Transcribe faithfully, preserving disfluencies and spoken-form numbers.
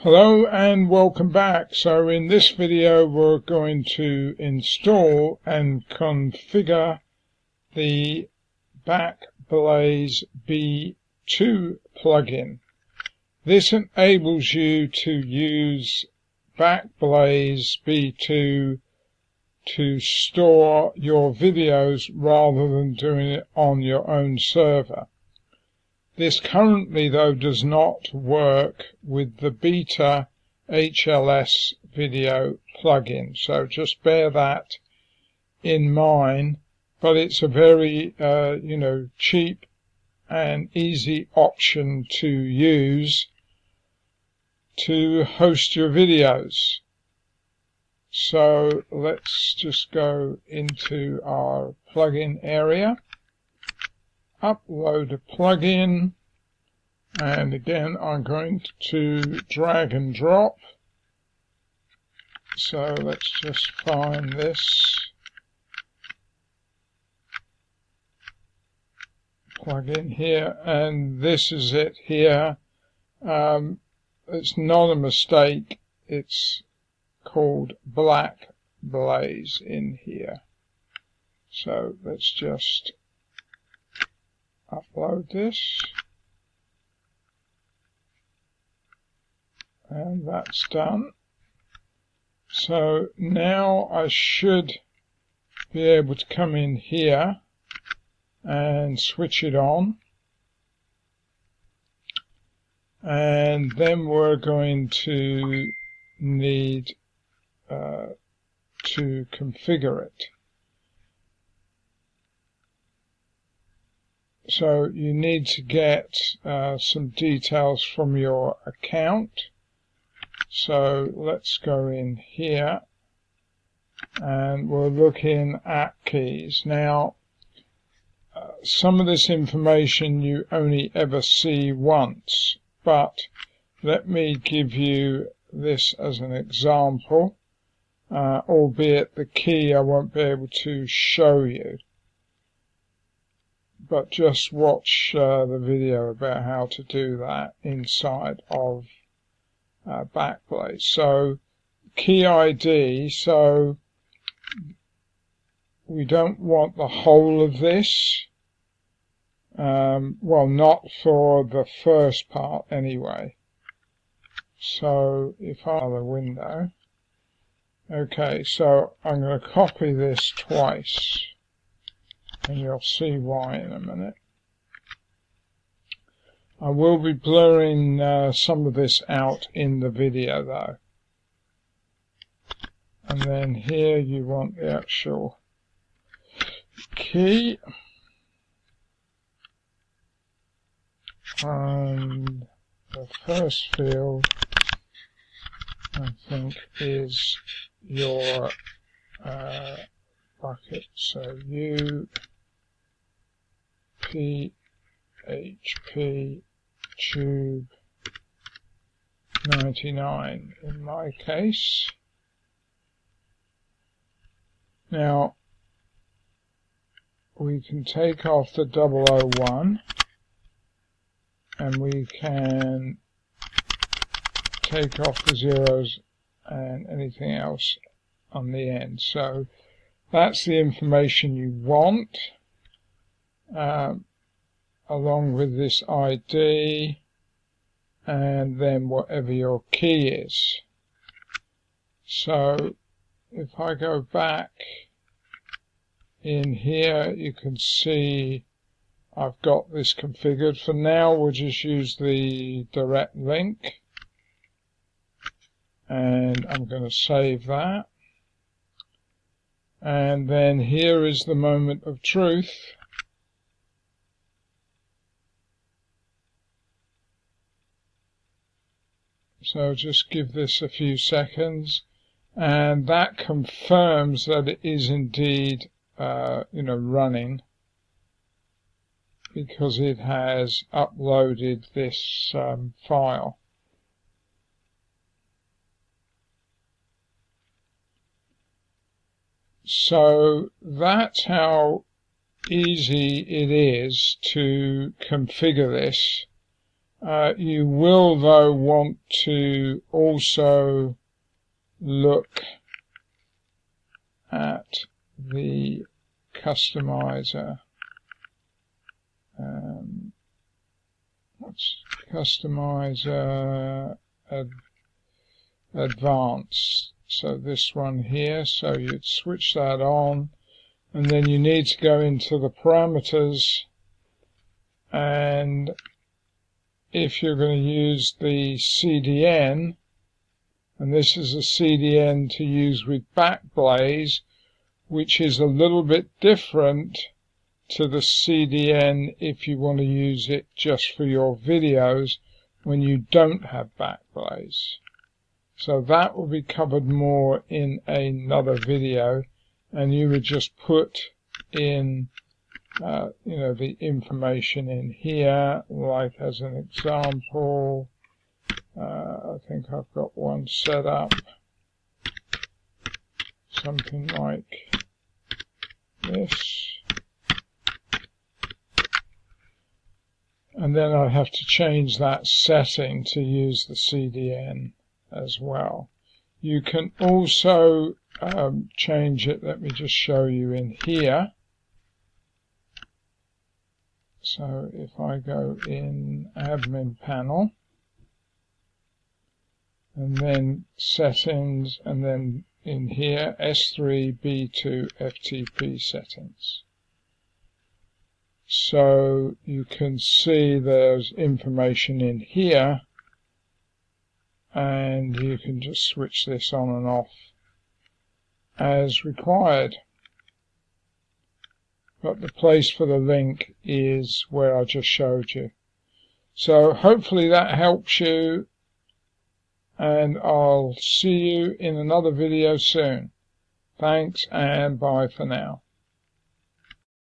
Hello and welcome back. So in this video we're going to install and configure the Backblaze B two plugin. This enables you to use Backblaze B two to store your videos rather than doing it on your own server. This currently, though, does not work with the Beta H L S video plugin, so just bear that in mind. But it's a very, uh, you know, cheap and easy option to use to host your videos. So let's just go into our plugin area. Upload a plugin, and again I'm going to drag and drop. So let's just find this plugin here, and this is it here. Um, it's not a mistake, it's called Backblaze in here. So let's just upload this, and that's done. So now I should be able to come in here and switch it on, and then we're going to need uh, to configure it. So you need to get uh, some details from your account. So let's go in here and we're looking at keys. Now, uh, some of this information you only ever see once, but let me give you this as an example, uh, albeit the key I won't be able to show you. But just watch uh, the video about how to do that inside of uh, Backblaze. So key I D, so we don't want the whole of this. Um, well, not for the first part anyway. So if I have a window, okay, so I'm going to copy this twice, and you'll see why in a minute. I will be blurring uh, some of this out in the video though. And then here you want the actual key. And the first field, I think, is your uh, bucket. So you P H P tube ninety-nine in my case. Now we can take off the double oh one and we can take off the zeros and anything else on the end. So that's the information you want. Um, along with this I D, and then whatever your key is. So if I go back in here, you can see I've got this configured. For now we'll just use the direct link, and I'm going to save that. And then here is the moment of truth. So just give this a few seconds, and that confirms that it is indeed, uh, you know, running, because it has uploaded this um, file. So that's how easy it is to configure this. Uh, you will, though, want to also look at the customizer. Um, what's customizer ad, advanced? So this one here. So you'd switch that on, and then you need to go into the parameters, and if you're going to use the C D N, and this is a C D N to use with Backblaze, which is a little bit different to the C D N if you want to use it just for your videos when you don't have Backblaze. So that will be covered more in another video, and you would just put in uh, you know, the information in here, like as an example. uh, I think I've got one set up, something like this. And then I have to change that setting to use the C D N as well. You can also um, change it. Let me just show you in here. So if I go in admin panel, and then settings, and then in here S three B two F T P settings. So you can see there's information in here, and you can just switch this on and off as required. But the place for the link is where I just showed you. So hopefully that helps you, and I'll see you in another video soon. Thanks, and bye for now.